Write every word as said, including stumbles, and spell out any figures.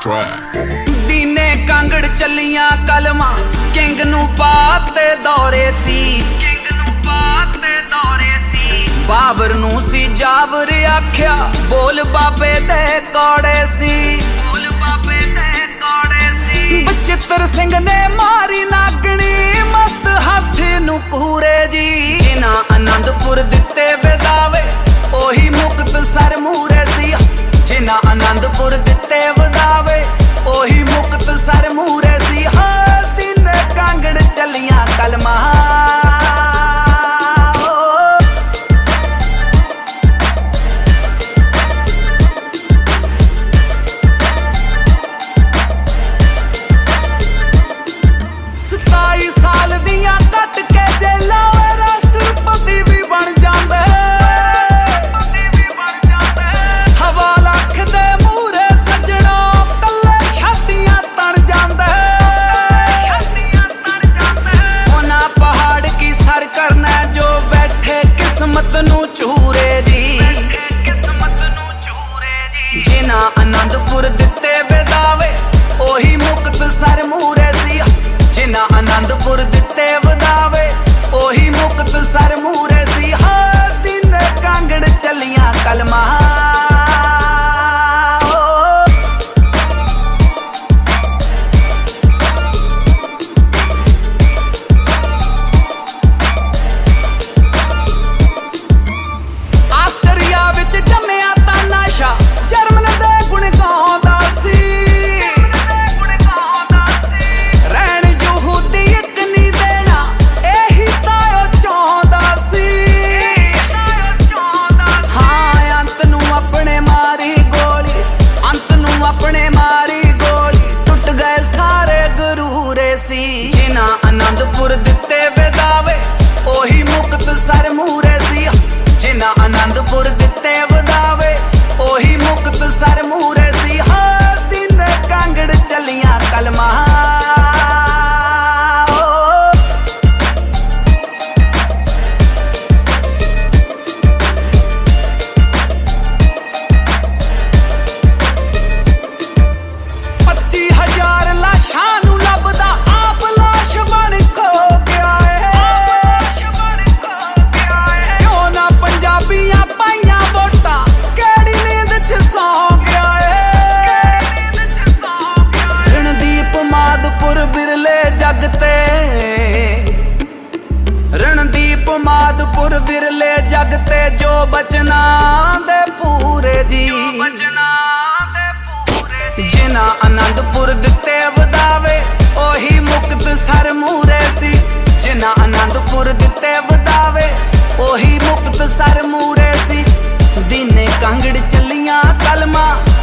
track. ਦੀਨੇ ਕਾਂਗੜ ਚੱਲੀਆਂ ਕਲਮਾਂ king ਨੂੰ ਪਾਤੇ ਦੌਰੇ ਸੀ ਕਿੰਗ ਨੂੰ ਪਾਤੇ ਦੌਰੇ ਸੀ ਬਾਬਰ ਨੂੰ ਸੀ ਜਾਵਰ ਆਖਿਆ ਬੋਲ ਬਾਬੇ ਦੇ ਕੌੜੇ ਸੀ ਬੋਲ ਬਾਬੇ ਦੇ ਕੌੜੇ ਸੀ ਬਚਿੱਤਰ ਸਿੰਘ ਨੇ ਮਾਰੀ ਨਾਗਣੀ ਮਸਤ ਹਾਥੀ ਨੂੰ ਪੂਰੇ ਜੀ ਜਿਨ੍ਹਾਂ ਆਨੰਦਪੁਰ ਦਿੱਤੇ ਵਿਦਾਵੇ ਉਹੀ ਮੁਕਤਸਰ ਮੂਰੇ ਸੀ ਜਿਨ੍ਹਾਂ ਆਨੰਦਪੁਰ ਦਿੱਤੇ ਵਿਦਾਵੇ ਉਹੀ ਮੁਕਤਸਰ ਮੂਰੇ ਸੀ ਹਾਂ ਦਿਨ ਕਾਂਗੜ ਚੱਲੀਆਂ ਕਲਮਾਂ ਸਤਾਈ ਸਾਲ ਦੀਆਂ ਕੱਟ ਕੇ ਜੇਲਾਂ ਵੇ ਰਾਸ਼ਟਰਪਤੀ ਵੀ ਬਣ ਜਾਂਦੇ ਸਵਾ ਲੱਖ ਦੇ ਮੂਹਰੇ ਸੱਜਣਾ ਕੱਲੇ ਛਾਤੀਆਂ ਤਣ ਜਾਂਦੇ ਉਹਨਾਂ ਪਹਾੜ ਕੀ ਸਰ ਕਰਨਾ ਜੋ ਬੈਠੇ ਕਿਸਮਤ ਨੂੰ ਚੂਰੇ ਜੀ ਜਿਨ੍ਹਾਂ ਆਨੰਦਪੁਰ ਦਿੱਤੇ ਵਿਦਾਵੇ ਉਹੀ ਮੁਕਤਸਰ ਮੂਰੇ ਸੀ ਜਿਨ੍ਹਾਂ ਆਨੰਦਪੁਰ ਦਿੱਤੇ ਵਿਦਾਵੇ ਉਹੀ ਮੁਕਤਸਰ ਮੂਰੇ ਸੀ ਹਾਂ ਦਿਨ ਕਾਂਗੜ ਚੱਲੀਆਂ ਕਲਮਾਂ ਆਸਟਰੀਆ ਵਿੱਚ ਜੰਮਿਆ ਤਾਨਾਸ਼ਾਹ ਜਰਮਨ ਦੇ ਗੁਣ ਗਾਉਂਦਾ ਸੀ ਜਿਨ੍ਹਾਂ ਆਨੰਦਪੁਰ ਦਿੱਤੇ ਵਿਦਾਵੇ ਉਹੀ ਮੁਕਤਸਰ ਮੂਰੇ ਸੀ ਜਿਨ੍ਹਾਂ ਆਨੰਦਪੁਰ ਦਿੱਤੇ ਵਿਦਾਵੇ ਉਹੀ ਮੁਕਤਸਰ ਮੂਰੇ ਸੀ ਹਾਂ ਦਿਨ ਕਾਂਗੜ ਚੱਲੀਆਂ ਕਲਮਾਂ ਰਣਦੀਪ ਮਾਦਪੁਰ ਵਿਰਲੇ ਜਗ ਤੇ ਜੋ ਬਚਨਾ ਦੇ ਪੂਰੇ ਜੀ ਜਿਨ੍ਹਾਂ ਆਨੰਦਪੁਰ ਦਿੱਤੇ ਵਿਦਾਵੇ ਉਹੀ ਮੁਕਤਸਰ ਮੂਰੇ ਸੀ ਜਿਨ੍ਹਾਂ ਆਨੰਦਪੁਰ ਦਿੱਤੇ ਵਿਦਾਵੇ ਉਹੀ ਮੁਕਤਸਰ ਮੂਰੇ ਸੀ ਦਿਨੇ ਕਾਂਗੜ ਚੱਲੀਆਂ ਕਲਮਾਂ